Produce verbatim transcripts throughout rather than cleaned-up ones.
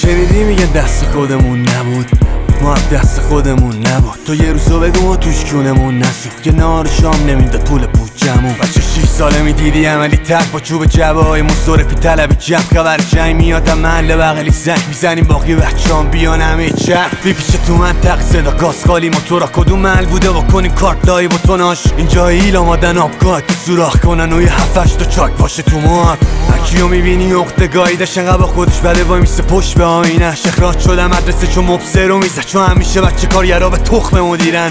شنیدی میگن دست خودمون نبود، ما هم دست خودمون نبود. تو یه روزو بگو ما توش کونمون نسوخت که نهار شام نمیداد پول بودجمون. بچه شیش ساله میدیدی عملی تک با چوب جبه های مصطرفی طلبی جمع خبر جنگ میادم محل بغلی زنگ میزنیم باقی بچه‌ام بیان همه چرخ بیپیشه تو منطق صدا گاز خالی موتورا کدوم محل بوده با کنیم کارت لای بوتوناش اینجا ایل آمادن آبگاه تو سوراخ کنن و یه هفت هشت تا چاک باشه تو موهات. هرکیو میبینی عقده گاییدش انقدر با خودش بده وای میسته پشت به آینه‌اش. اخراج شدم مدرسه چون مبصر رو میزد چون همیشه بچه کارگرا به تخم مدیرن.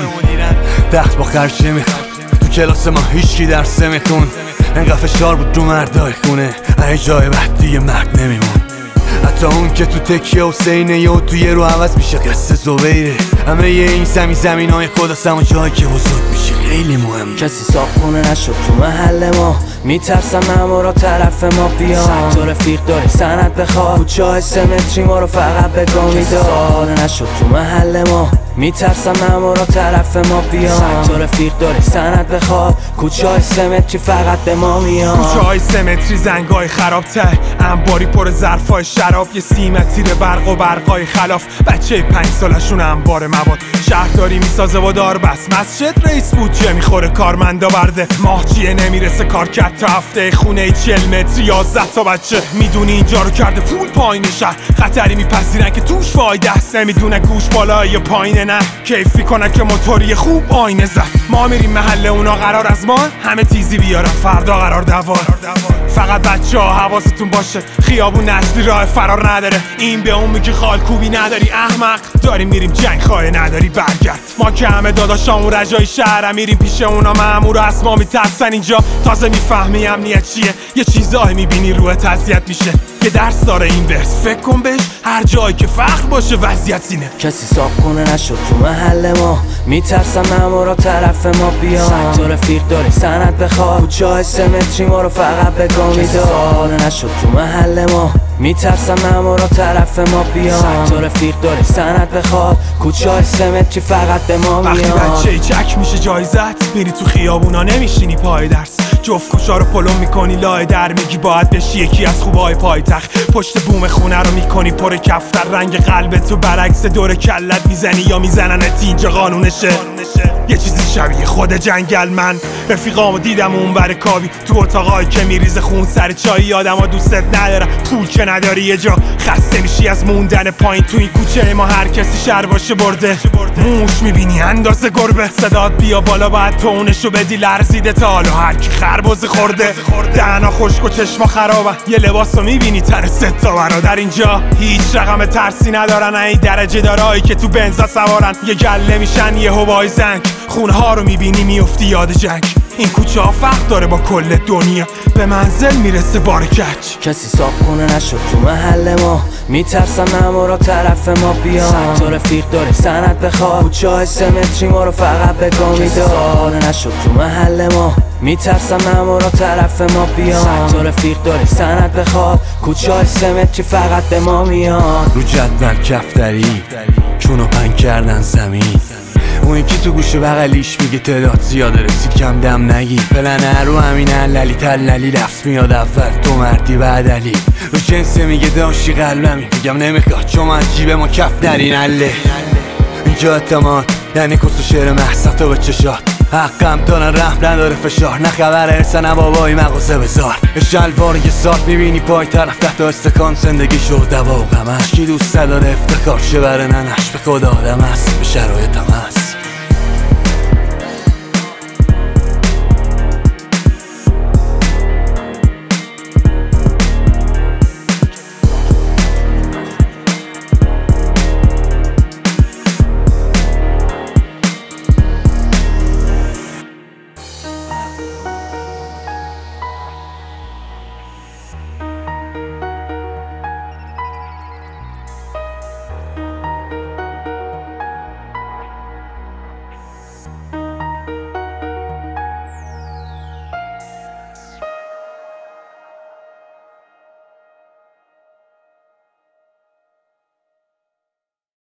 دخت با خرچه میخون تو کلاس ما هیچکی درس میخون انقدر فشار بود رو مردای خونه هی جای بعد دیگه مرد نمیمون. حتی اون که تو تکیه حسینه یا تو یه رو عوض میشه قصه زبیره. همه یه این زمین زمین های خداست اما جایی که بزرگ میشه خیلی مهم. کسی صاحبخونه نشد تو محل ما میترسم مامورا طرف ما بیان. صد تا رفیق داری سند بخواد کوچه های سه متری ما رو فقط به گا میداد. کسی صاحبخونه نشد تو محل ما میترسم مامورا طرف ما بیان. صد تا رفیق داری سند بخواد کوچه های سه متری فقط به ما میان. کوچه های سه متری زنگای خراب ته انباری پر ظرفای شراب یه سیمتیر برق و برقای خلاف بچه پنج سالشون انبار مواد. شهرداری میسازه و دار بس مسجد رئیس بودجه میخوره کارمندا برده ماهچیه نمیرسه کار کرد تا هفته خونه چهل متری یازده تا بچه میدونی اینجا رو کرده پول پایین شهر خطری میپذیرن که توش فایده است نمیدونه گوش بالا یا پایین نه کیف میکنن که موتوری خوب آینه زد. ما میریم محل اونا قرار از ما همه تیزی بیارن فردا قرار دوار. فقط بچه ها حواستون باشه خیابون نسلی راه فرار نداره. این به اون میگه خالکوبی نداری احمق داریم میریم جنگ خواهی نداری برگرد. ما که همه داداشامون رجای شهرم میریم پیش اونا مامور از ما میترسن اینجا تازه میفهمی امنیت چیه. یه چیزایی میبینی روح اذیت میشه یه درس داره این ورس فکر کن بهش هر جایی که فخر باشه وضعیت اینه. کسی صاحبخونه نشد تو محل ما میترسم مامورا طرف ما بیان. صد تا رفیق داری سند بخواد کوچه های سه متری ما رو فقط به گا میداد. کسی صاحبخونه نشد تو محل ما میترسم مامورا طرف ما بیان. صد تا رفیق داری سند بخواد کوچه های سه متری فقط به ما میان. وقتی بچه چک میشه جایزت میری تو خیابونا نمیشینی پای درس جفت کوچا رو پلم میکنی لای در میگی باید بشی یکی از خوبای پایتخت. پشت بوم خونه رو میکنی پر کفتر رنگ قلبت تو برعکس دور کلت میزنی یا میزننت اینجا قانونشه. یه چیزی شبیه خود جنگل من رفیقامو دیدم اون بر کابی تو اتاقایی که میریزه خون سر چایی آدم ها دوستت ندارن پول که نداری یه جا خسته میشی از موندن پایین تو این کوچه ما هر کسی شر باشه برده موش میبینی اندازه گربه صدات بیا بالا باید تو اونشو بدی لرزیده تا حالا هر کی خربزه خورده دهنا خشک و چشما خرابن یه لباسو میبینی تن سه تا برادر اینجا هیچ رقم ترسی ندارن این درجه دارایی که تو بنزا سوارن یه گله میشن یه هوای زنگ خونه ها رو میبینی میفتی یاد جنگ. این کوچه ها فرق داره با کل دنیا به منزل میرسه بار کچ. کسی صاحبخونه نشد تو محل ما میترسم مامورا طرف ما بیان. صد تا رفیق داری سند بخواد کوچه های سه متری ما رو فقط به گا میداد. کسی صاحبخونه نشد تو محل ما میترسم مامورا طرف ما بیان. صد تا رفیق داری سند بخواد کوچه های سه متری فقط به ما میان. رو جدول کفتری چونو پنگ کردن زمین اون که تو گوشه بغلیش میگه تعداد زیاده رسید کم دم نگی پلنه رو همین للی تللی لفظ میاد اول تو مردی بعد علی رو جنسه میگه داشتی قلبمی میگم نمیخواد چون من جیب ما کف نرین عله. اینجا اعتماد یعنی کس و شعر محصت و به چشات حقم دارن رحم نداره فشار نه خبر ارسه نه بابایی مغازه بزار شلوار یه ساعت میبینی پای طرف تحت استکان زندگی شد دوا و غمش کی دوست داره افتخار شه بره ننش به خدا آدم هست به شرایطم هست.